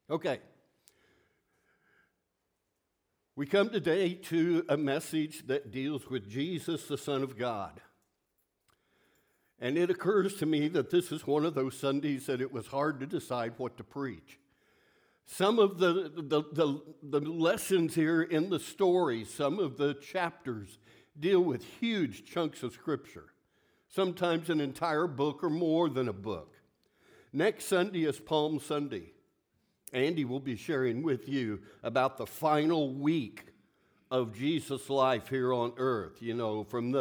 Okay. We come today to a message that deals with Jesus, the Son of God. And it occurs to me that this is one of those Sundays that it was hard to decide what to preach. Some of the lessons here in the story, some of the chapters deal with huge chunks of Scripture, sometimes an entire book or more than a book. Next Sunday is Palm Sunday. Andy will be sharing with you about the final week of Jesus' life here on earth, from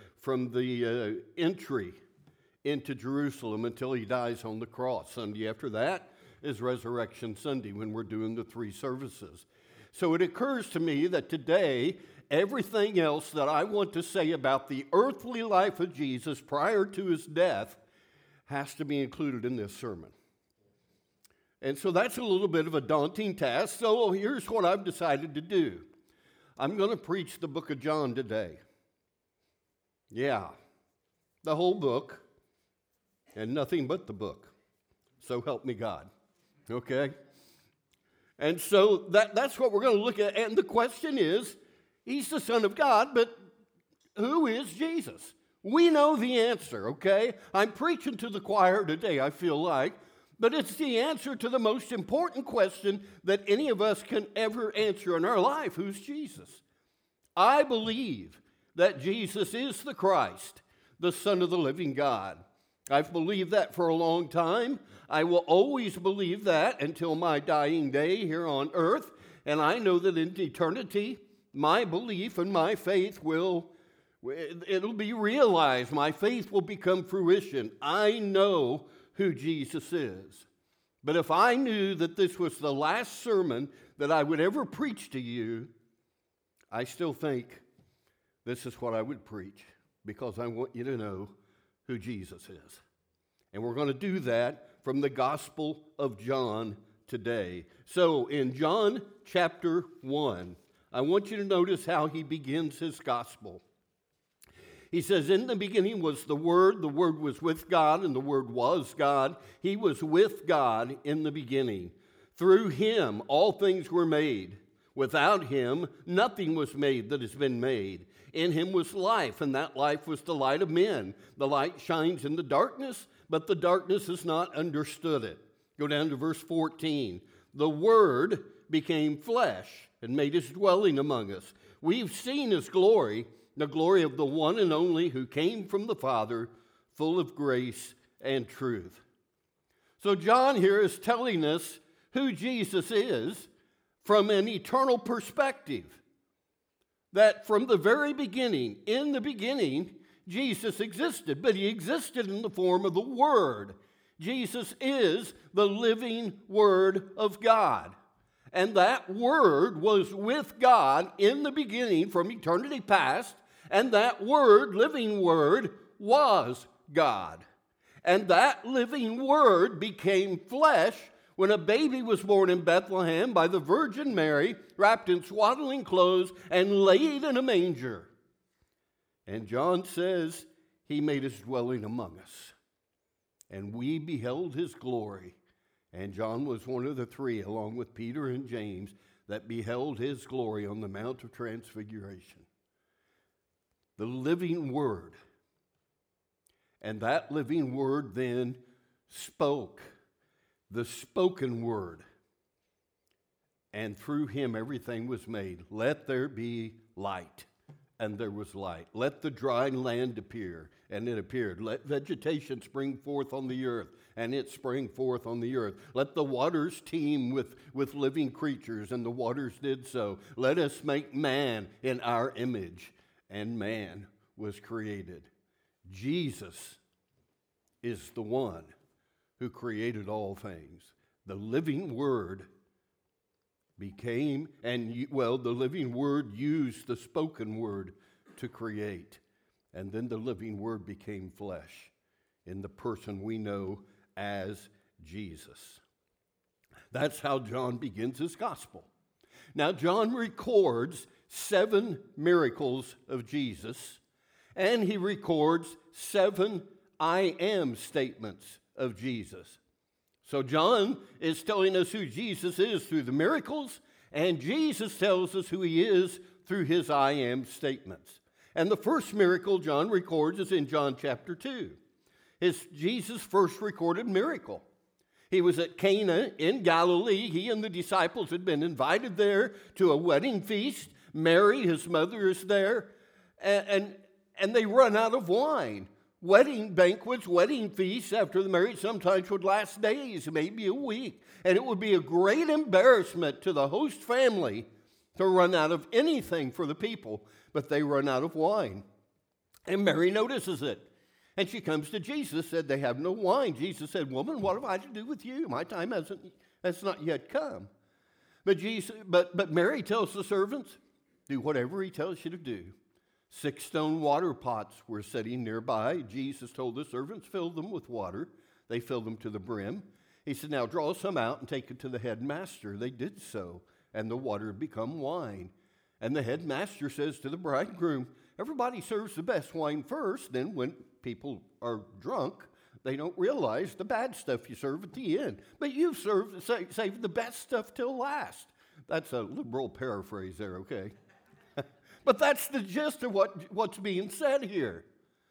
the entry into Jerusalem until he dies on the cross. Sunday after that is Resurrection Sunday when we're doing the three services. So it occurs to me that today, everything else that I want to say about the earthly life of Jesus prior to his death has to be included in this sermon. And so that's a little bit of a daunting task. So here's what I've decided to do. I'm going to preach the book of John today. Yeah, the whole book and nothing but the book. So help me God. Okay? And so that's what we're going to look at. And the question is, he's the Son of God, but who is Jesus? We know the answer, okay? I'm preaching to the choir today, I feel like. But it's the answer to the most important question that any of us can ever answer in our life. Who's Jesus? I believe that Jesus is the Christ, the Son of the living God. I've believed that for a long time. I will always believe that until my dying day here on earth. And I know that in eternity, my belief and my faith it'll be realized. My faith will become fruition. I know who Jesus is. But if I knew that this was the last sermon that I would ever preach to you, I still think this is what I would preach, because I want you to know who Jesus is. And we're going to do that from the Gospel of John today. So in John chapter 1, I want you to notice how he begins his gospel. He says, in the beginning was the Word was with God, and the Word was God. He was with God in the beginning. Through him all things were made. Without him nothing was made that has been made. In him was life, and that life was the light of men. The light shines in the darkness, but the darkness has not understood it. Go down to verse 14. The Word became flesh and made his dwelling among us. We've seen his glory, the glory of the one and only who came from the Father, full of grace and truth. So John here is telling us who Jesus is from an eternal perspective. That from the very beginning, in the beginning, Jesus existed, but he existed in the form of the Word. Jesus is the living Word of God. And that Word was with God in the beginning from eternity past, and that Word, living Word, was God. And that living Word became flesh when a baby was born in Bethlehem by the Virgin Mary, wrapped in swaddling clothes and laid in a manger. And John says he made his dwelling among us. And we beheld his glory. And John was one of the three, along with Peter and James, that beheld his glory on the Mount of Transfiguration. The living Word. And that living Word then spoke. The spoken Word. And through him everything was made. Let there be light. And there was light. Let the dry land appear. And it appeared. Let vegetation spring forth on the earth. And it sprang forth on the earth. Let the waters teem with living creatures. And the waters did so. Let us make man in our image. And man was created. Jesus is the one who created all things. The living Word became, the living Word used the spoken Word to create. And then the living Word became flesh in the person we know as Jesus. That's how John begins his gospel. Now, John records 7 miracles of Jesus, and he records 7 I am statements of Jesus. So John is telling us who Jesus is through the miracles, and Jesus tells us who he is through his I am statements. And the first miracle John records is in John chapter 2. It's Jesus' first recorded miracle. He was at Cana in Galilee. He and the disciples had been invited there to a wedding feast. Mary, his mother, is there, and they run out of wine. Wedding banquets, wedding feasts after the marriage sometimes would last days, maybe a week. And it would be a great embarrassment to the host family to run out of anything for the people, but they run out of wine. And Mary notices it. And she comes to Jesus, said, they have no wine. Jesus said, woman, what have I to do with you? My time has not yet come. But Mary tells the servants, do whatever he tells you to do. 6 stone water pots were sitting nearby. Jesus told the servants, fill them with water. They filled them to the brim. He said, now draw some out and take it to the headmaster. They did so, and the water had become wine. And the headmaster says to the bridegroom, everybody serves the best wine first. Then when people are drunk, they don't realize the bad stuff you serve at the end. But you've saved the best stuff till last. That's a liberal paraphrase there, okay? But that's the gist of what's being said here.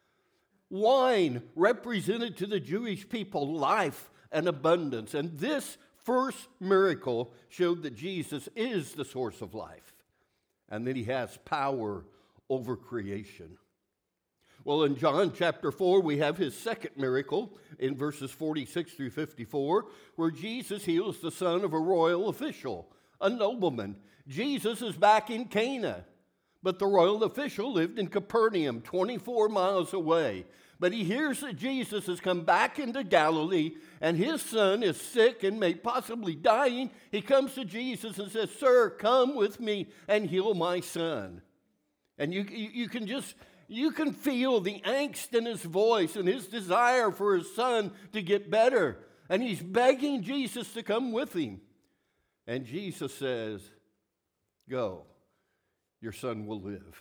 Wine represented to the Jewish people life and abundance. And this first miracle showed that Jesus is the source of life and that he has power over creation. Well, in John chapter 4, we have his second miracle in verses 46 through 54, where Jesus heals the son of a royal official, a nobleman. Jesus is back in Cana. But the royal official lived in Capernaum, 24 miles away. But he hears that Jesus has come back into Galilee, and his son is sick and may possibly dying. He comes to Jesus and says, sir, come with me and heal my son. And you can feel the angst in his voice and his desire for his son to get better. And he's begging Jesus to come with him. And Jesus says, go. Your son will live.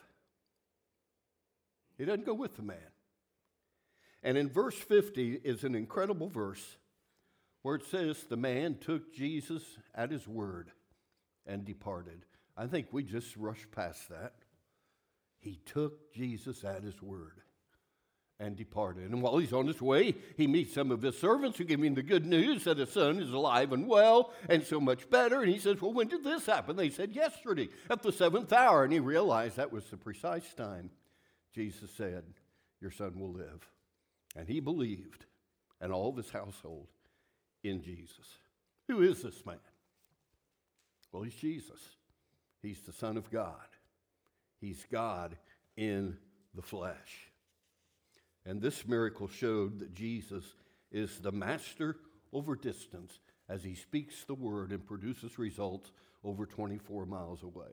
He doesn't go with the man. And in verse 50 is an incredible verse where it says, the man took Jesus at his word and departed. I think we just rushed past that. He took Jesus at his word and departed. And while he's on his way, he meets some of his servants who give him the good news that his son is alive and well and so much better. And he says, well, when did this happen? They said, yesterday at the 7th hour. And he realized that was the precise time. Jesus said, your son will live. And he believed, and all of his household, in Jesus. Who is this man? Well, he's Jesus. He's the Son of God. He's God in the flesh. And this miracle showed that Jesus is the master over distance as he speaks the word and produces results over 24 miles away.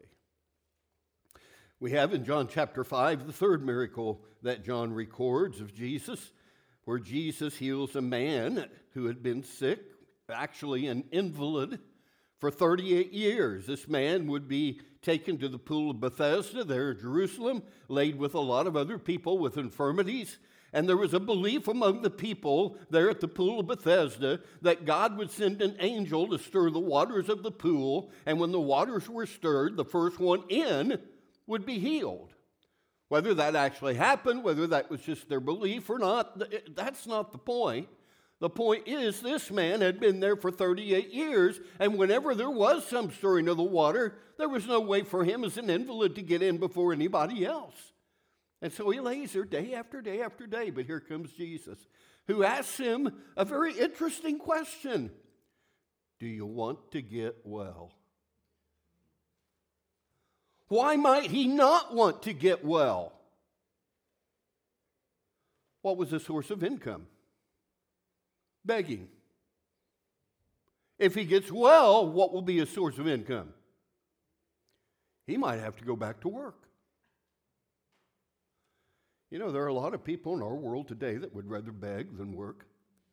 We have in John chapter 5 the third miracle that John records of Jesus, where Jesus heals a man who had been sick, actually an invalid, for 38 years. This man would be taken to the pool of Bethesda there in Jerusalem, laid with a lot of other people with infirmities. And there was a belief among the people there at the pool of Bethesda that God would send an angel to stir the waters of the pool, and when the waters were stirred, the first one in would be healed. Whether that actually happened, whether that was just their belief or not, that's not the point. The point is this man had been there for 38 years, and whenever there was some stirring of the water, there was no way for him as an invalid to get in before anybody else. And so he lays there day after day after day. But here comes Jesus, who asks him a very interesting question. Do you want to get well? Why might he not want to get well? What was the source of income? Begging. If he gets well, what will be his source of income? He might have to go back to work. You know, there are a lot of people in our world today that would rather beg than work.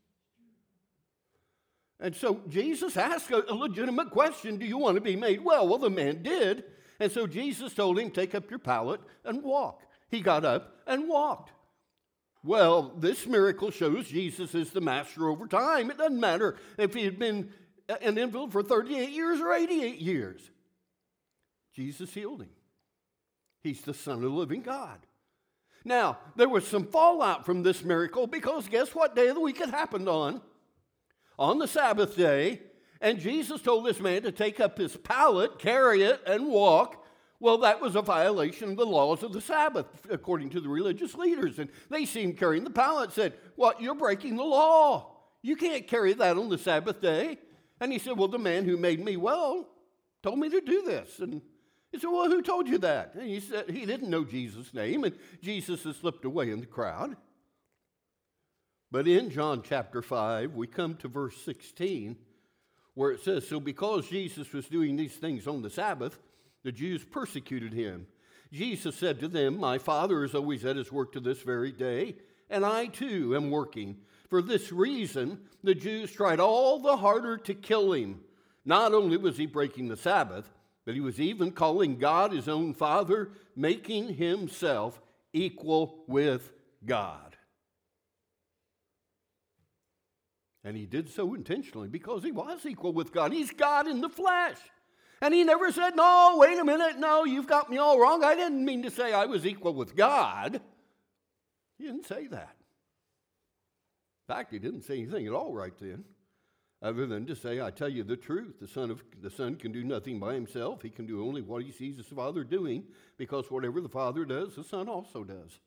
And so Jesus asked a legitimate question, do you want to be made well? Well, the man did. And so Jesus told him, take up your pallet and walk. He got up and walked. Well, this miracle shows Jesus is the master over time. It doesn't matter if he had been an invalid for 38 years or 88 years. Jesus healed him. He's the Son of the living God. Now, there was some fallout from this miracle because guess what day of the week it happened on? On the Sabbath day. And Jesus told this man to take up his pallet, carry it, and walk. Well, that was a violation of the laws of the Sabbath, according to the religious leaders. And they see him carrying the pallet, said, "What, you're breaking the law. You can't carry that on the Sabbath day." And he said, "Well, the man who made me well told me to do this." And he said, "Well, who told you that?" And he said he didn't know Jesus' name, and Jesus has slipped away in the crowd. But in John chapter 5, we come to verse 16, where it says, "So because Jesus was doing these things on the Sabbath, the Jews persecuted him. Jesus said to them, 'My Father is always at his work to this very day, and I too am working.' For this reason, the Jews tried all the harder to kill him. Not only was he breaking the Sabbath, but he was even calling God his own Father, making himself equal with God." And he did so intentionally because he was equal with God. He's God in the flesh. And he never said, "No, wait a minute, no, you've got me all wrong. I didn't mean to say I was equal with God." He didn't say that. In fact, he didn't say anything at all right then, other than to say, "I tell you the truth, the Son can do nothing by himself. He can do only what he sees his Father doing, because whatever the Father does, the Son also does."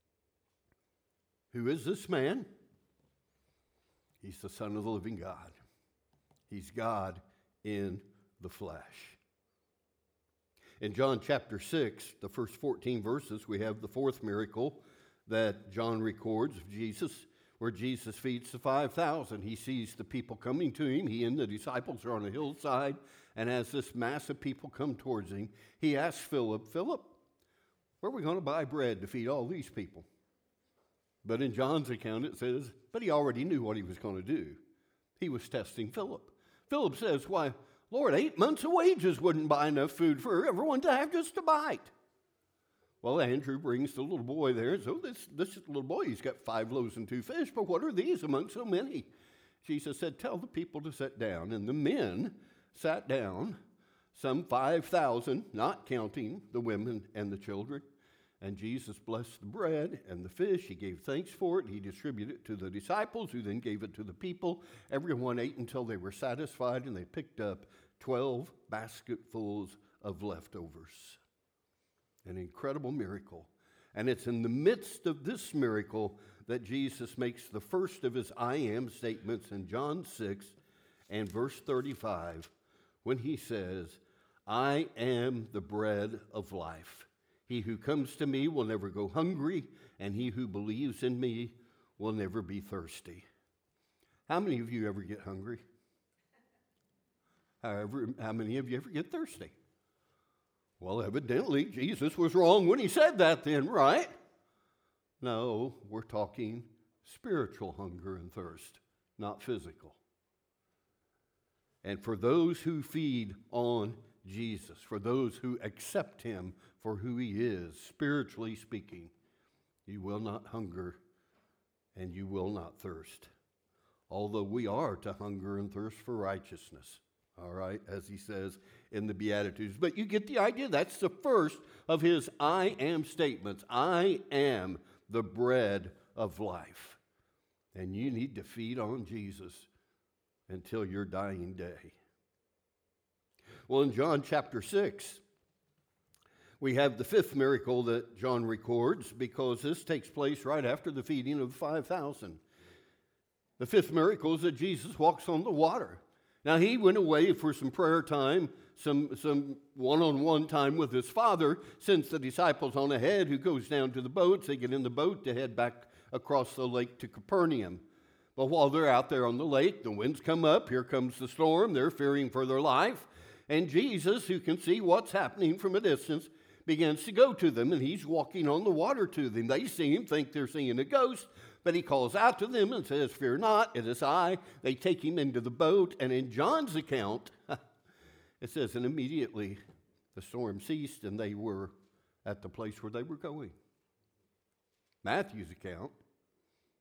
Who is this man? He's the Son of the living God. He's God in the flesh. In John chapter 6, the first 14 verses, we have the fourth miracle that John records of Jesus, where Jesus feeds the 5,000. He sees the people coming to him. He and the disciples are on a hillside, and as this mass of people come towards him, he asks Philip, "Philip, where are we going to buy bread to feed all these people?" But in John's account it says, but he already knew what he was going to do. He was testing Philip. Philip says, "Why, Lord, 8 months of wages wouldn't buy enough food for everyone to have just a bite." Well, Andrew brings the little boy there. So this little boy, he's got 5 loaves and 2 fish, but what are these among so many? Jesus said, "Tell the people to sit down." And the men sat down, some 5,000, not counting the women and the children. And Jesus blessed the bread and the fish. He gave thanks for it. He distributed it to the disciples, who then gave it to the people. Everyone ate until they were satisfied, and they picked up 12 basketfuls of leftovers. An incredible miracle. And it's in the midst of this miracle that Jesus makes the first of his "I am" statements in John 6 and verse 35, when he says, "I am the bread of life. He who comes to me will never go hungry, and he who believes in me will never be thirsty." How many of you ever get hungry? How many of you ever get thirsty? Well, evidently, Jesus was wrong when he said that then, right? No, we're talking spiritual hunger and thirst, not physical. And for those who feed on Jesus, for those who accept him for who he is, spiritually speaking, you will not hunger and you will not thirst. Although we are to hunger and thirst for righteousness, all right, as he says in the Beatitudes. But you get the idea. That's the first of his "I am" statements. I am the bread of life. And you need to feed on Jesus until your dying day. Well, in John chapter 6, we have the fifth miracle that John records, because this takes place right after the feeding of the 5,000. The fifth miracle is that Jesus walks on the water. Now, he went away for some prayer time, some one-on-one time with his Father, sends the disciples on ahead, who goes down to the boats. They get in the boat to head back across the lake to Capernaum. But while they're out there on the lake, the winds come up. Here comes the storm. They're fearing for their life. And Jesus, who can see what's happening from a distance, begins to go to them, and he's walking on the water to them. They see him, think they're seeing a ghost, but he calls out to them and says, "Fear not, it is I." They take him into the boat, and in John's account, it says, and immediately the storm ceased, and they were at the place where they were going. Matthew's account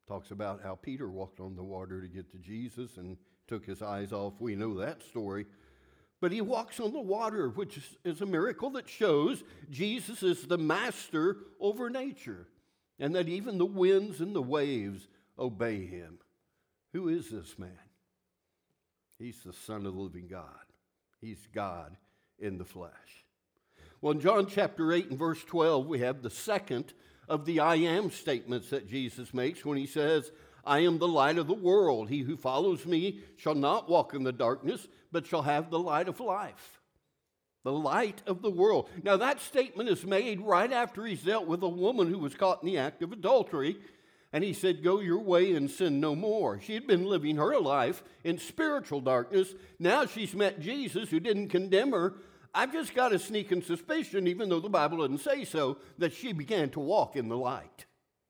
Talks about how Peter walked on the water to get to Jesus and took his eyes off. We know that story. But he walks on the water, which is a miracle that shows Jesus is the master over nature, and that even the winds and the waves obey him. Who is this man? He's the Son of the living God. He's God in the flesh. Well, in John chapter 8 and verse 12, we have the second of the I am statements that Jesus makes when he says, I am the light of the world. He who follows me shall not walk in the darkness, but shall have the light of life. The light of the world. Now, that statement is made right after he's dealt with a woman who was caught in the act of adultery. And he said, go your way and sin no more. She had been living her life in spiritual darkness. Now she's met Jesus, who didn't condemn her. I've just got a sneaking suspicion, even though the Bible doesn't say so, that she began to walk in the light.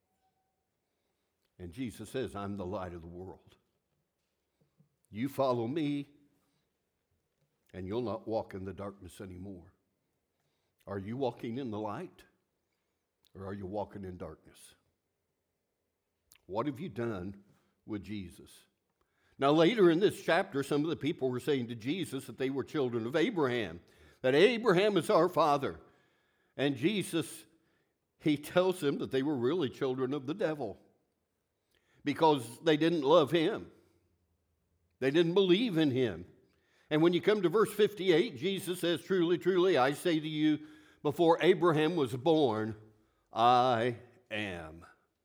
And Jesus says, I'm the light of the world. You follow me, and you'll not walk in the darkness anymore. Are you walking in the light, or are you walking in darkness? What have you done with Jesus? Now, later in this chapter, some of the people were saying to Jesus that they were children of Abraham, that Abraham is our father. And Jesus, he tells them that they were really children of the devil because they didn't love him. They didn't believe in him. And when you come to verse 58, Jesus says, truly, truly, I say to you, before Abraham was born, I am.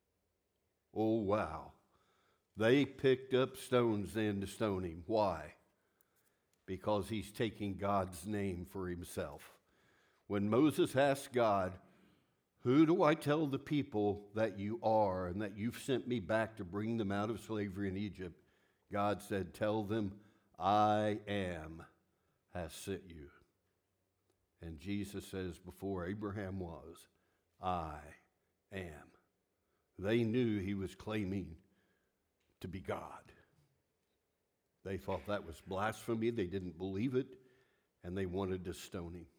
Oh, wow. They picked up stones then to stone him. Why? Because he's taking God's name for himself. When Moses asked God, who do I tell the people that you are and that you've sent me back to bring them out of slavery in Egypt? God said, tell them, I am has sent you. And Jesus says, before Abraham was, I am. They knew he was claiming to be God. They thought that was blasphemy. They didn't believe it, and they wanted to stone him.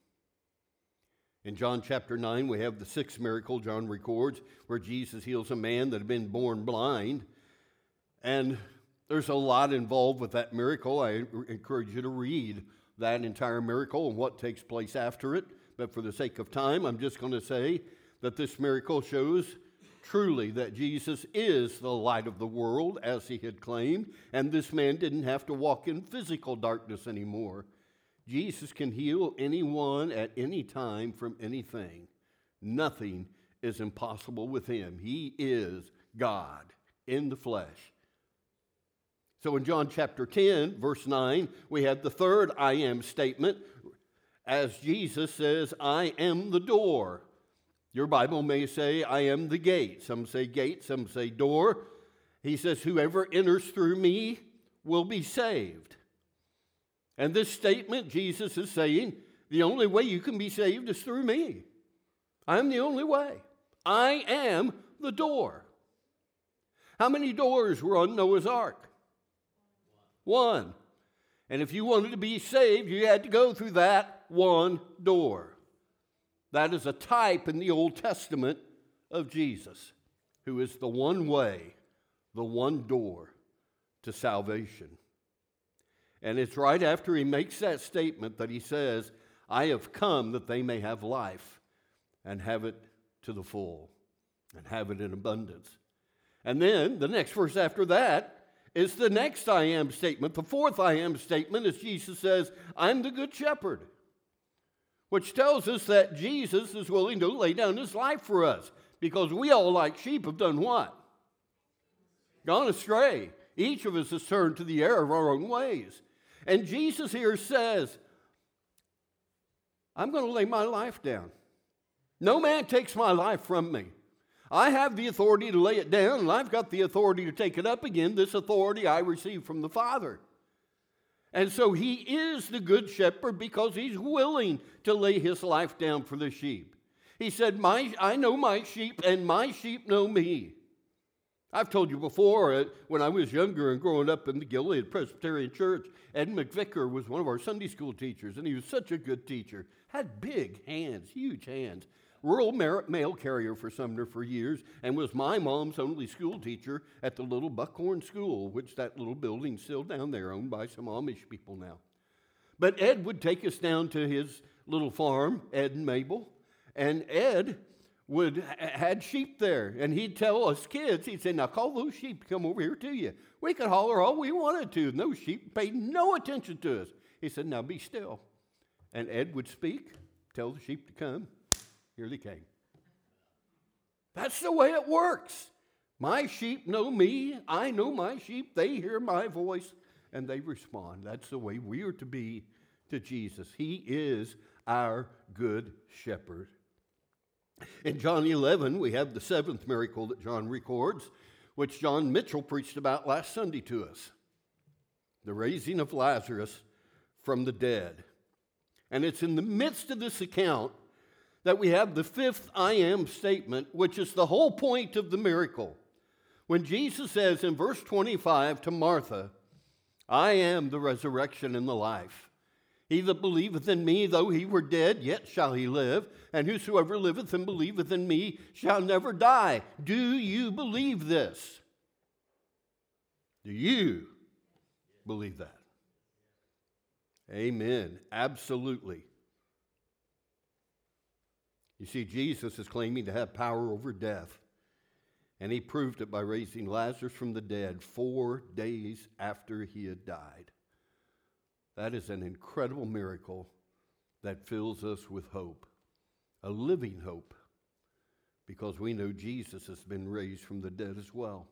In John chapter 9, we have the sixth miracle John records, where Jesus heals a man that had been born blind. And there's a lot involved with that miracle. I encourage you to read that entire miracle and what takes place after it. But for the sake of time, I'm just going to say that this miracle shows truly that Jesus is the light of the world, as he had claimed, and this man didn't have to walk in physical darkness anymore. Jesus can heal anyone at any time from anything. Nothing is impossible with him. He is God in the flesh. So in John chapter 10, verse 9, we have the third I am statement, as Jesus says, I am the door. Your Bible may say, I am the gate. Some say gate, some say door. He says, whoever enters through me will be saved. And this statement, Jesus is saying, the only way you can be saved is through me. I'm the only way. I am the door. How many doors were on Noah's Ark? One. And if you wanted to be saved, you had to go through that one door. That is a type in the Old Testament of Jesus, who is the one way, the one door to salvation. And it's right after he makes that statement that he says, I have come that they may have life and have it to the full and have it in abundance. And then the next verse after that is the next I am statement. The fourth I am statement is Jesus says, I'm the good shepherd, which tells us that Jesus is willing to lay down his life for us because we all, like sheep, have done what? Gone astray. Each of us has turned to the error of our own ways. And Jesus here says, I'm going to lay my life down. No man takes my life from me. I have the authority to lay it down, and I've got the authority to take it up again. This authority I received from the Father. And so he is the good shepherd because he's willing to lay his life down for the sheep. He said, I know my sheep, and my sheep know me. I've told you before, when I was younger and growing up in the Gilead Presbyterian Church, Ed McVicker was one of our Sunday school teachers, and he was such a good teacher. Had big hands, huge hands. rural mail carrier for Sumner for years and was my mom's only school teacher at the little Buckhorn School, which that little building's still down there, owned by some Amish people now. But Ed would take us down to his little farm, Ed and Mabel, and Ed had sheep there, and he'd tell us kids, he'd say, now call those sheep to come over here to you. We could holler all we wanted to, and those sheep paid no attention to us. He said, now be still. And Ed would speak, tell the sheep to come. Here they came. That's the way it works. My sheep know me, I know my sheep, they hear my voice, and they respond. That's the way we are to be to Jesus. He is our good shepherd. In John 11, we have the seventh miracle that John records, which John Mitchell preached about last Sunday to us, the raising of Lazarus from the dead. And it's in the midst of this account that we have the fifth I am statement, which is the whole point of the miracle. When Jesus says in verse 25 to Martha, I am the resurrection and the life. He that believeth in me, though he were dead, yet shall he live. And whosoever liveth and believeth in me shall never die. Do you believe this? Do you believe that? Amen. Absolutely. You see, Jesus is claiming to have power over death. And he proved it by raising Lazarus from the dead 4 days after he had died. That is an incredible miracle that fills us with hope, a living hope, because we know Jesus has been raised from the dead as well.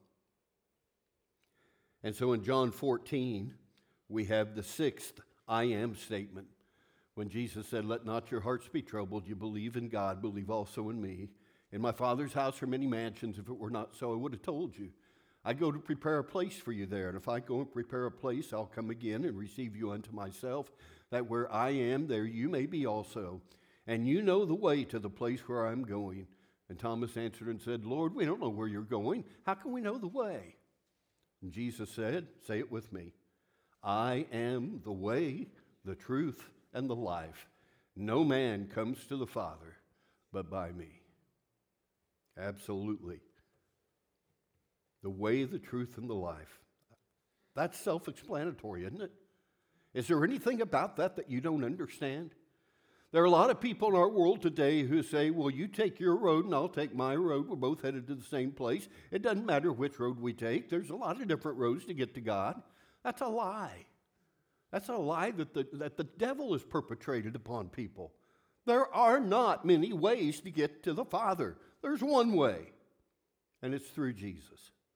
And so in John 14, we have the sixth I am statement. When Jesus said, let not your hearts be troubled, you believe in God, believe also in me. In my Father's house are many mansions. If it were not so, I would have told you. I go to prepare a place for you there, and if I go and prepare a place, I'll come again and receive you unto myself, that where I am, there you may be also. And you know the way to the place where I'm going. And Thomas answered and said, Lord, we don't know where you're going. How can we know the way? And Jesus said, say it with me, I am the way, the truth, and the life. No man comes to the Father but by me. Absolutely. The way, the truth, and the life. That's self-explanatory, isn't it? Is there anything about that you don't understand? There are a lot of people in our world today who say, well, you take your road and I'll take my road. We're both headed to the same place. It doesn't matter which road we take. There's a lot of different roads to get to God. That's a lie. That's a lie that the devil has perpetrated upon people. There are not many ways to get to the Father. There's one way, and it's through Jesus.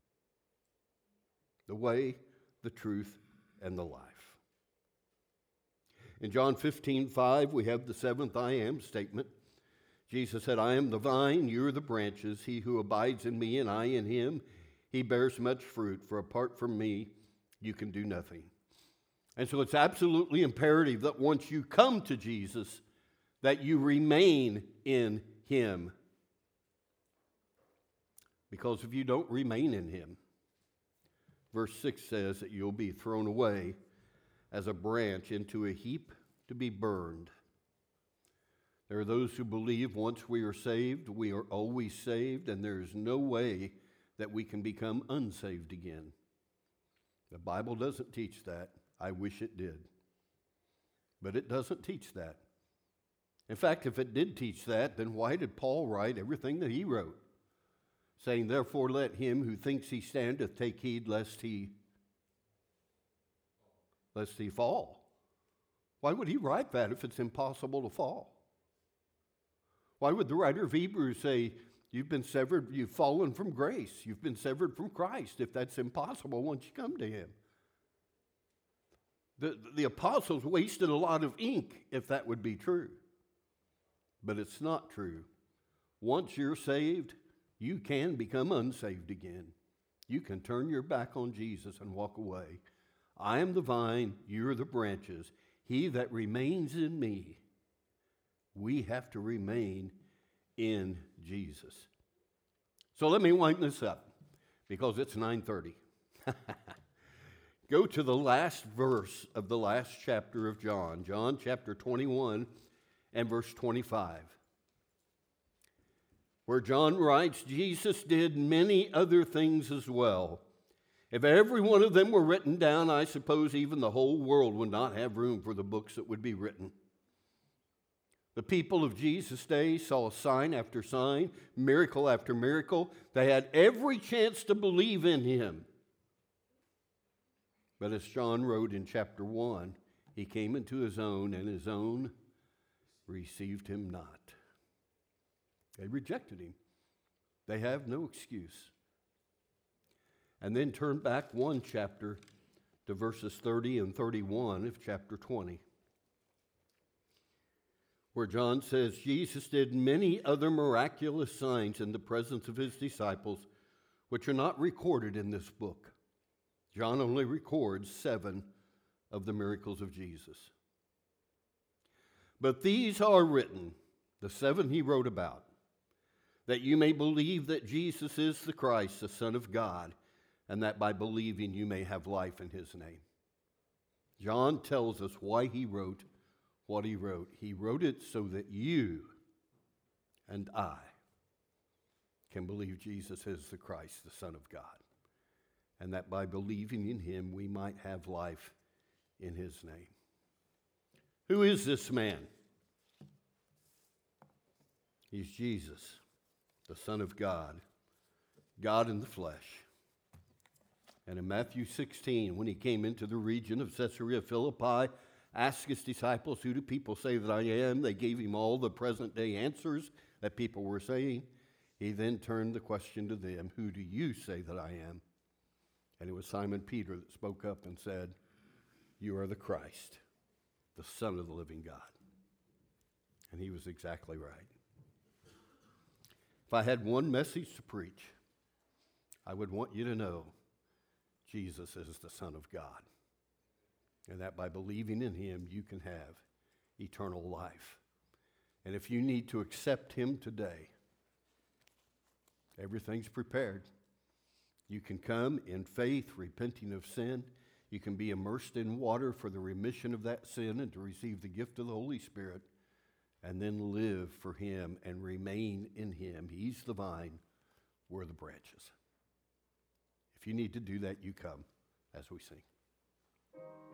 The way, the truth, and the life. In John 15:5, we have the seventh I am statement. Jesus said, I am the vine, you are the branches. He who abides in me and I in him, he bears much fruit. For apart from me, you can do nothing. And so it's absolutely imperative that once you come to Jesus, that you remain in him. Because if you don't remain in him, Verse 6 says that you'll be thrown away as a branch into a heap to be burned. There are those who believe once we are saved, we are always saved, and there is no way that we can become unsaved again. The Bible doesn't teach that. I wish it did. But it doesn't teach that. In fact, if it did teach that, then why did Paul write everything that he wrote? Saying, therefore let him who thinks he standeth take heed lest he fall. Why would he write that if it's impossible to fall? Why would the writer of Hebrews say, you've been severed, you've fallen from grace, you've been severed from Christ, if that's impossible once you come to him? The apostles wasted a lot of ink if that would be true. But it's not true. Once you're saved, you can become unsaved again. You can turn your back on Jesus and walk away. I am the vine, you're the branches. He that remains in me, we have to remain in Jesus. So let me wind this up because it's 9:30. Go to the last verse of the last chapter of John, John chapter 21 and verse 25. where John writes, Jesus did many other things as well. If every one of them were written down, I suppose even the whole world would not have room for the books that would be written. The people of Jesus' day saw sign after sign, miracle after miracle. They had every chance to believe in him. But as John wrote in chapter 1, he came into his own, and his own received him not. They rejected him. They have no excuse. And then turn back one chapter to verses 30 and 31 of chapter 20, where John says, Jesus did many other miraculous signs in the presence of his disciples, which are not recorded in this book. John only records 7 of the miracles of Jesus. But these are written, the 7 he wrote about, that you may believe that Jesus is the Christ, the Son of God, and that by believing you may have life in his name. John tells us why he wrote what he wrote. He wrote it so that you and I can believe Jesus is the Christ, the Son of God, and that by believing in him we might have life in his name. Who is this man? He's Jesus, the Son of God, God in the flesh. And in Matthew 16, when he came into the region of Caesarea Philippi, asked his disciples, who do people say that I am? They gave him all the present day answers that people were saying. He then turned the question to them, who do you say that I am? And it was Simon Peter that spoke up and said, you are the Christ, the Son of the living God. And he was exactly right. If I had one message to preach, I would want you to know Jesus is the Son of God, and that by believing in him, you can have eternal life. And if you need to accept him today, everything's prepared. You can come in faith, repenting of sin. You can be immersed in water for the remission of that sin and to receive the gift of the Holy Spirit, and then live for him and remain in him. He's the vine, we're the branches. If you need to do that, you come as we sing.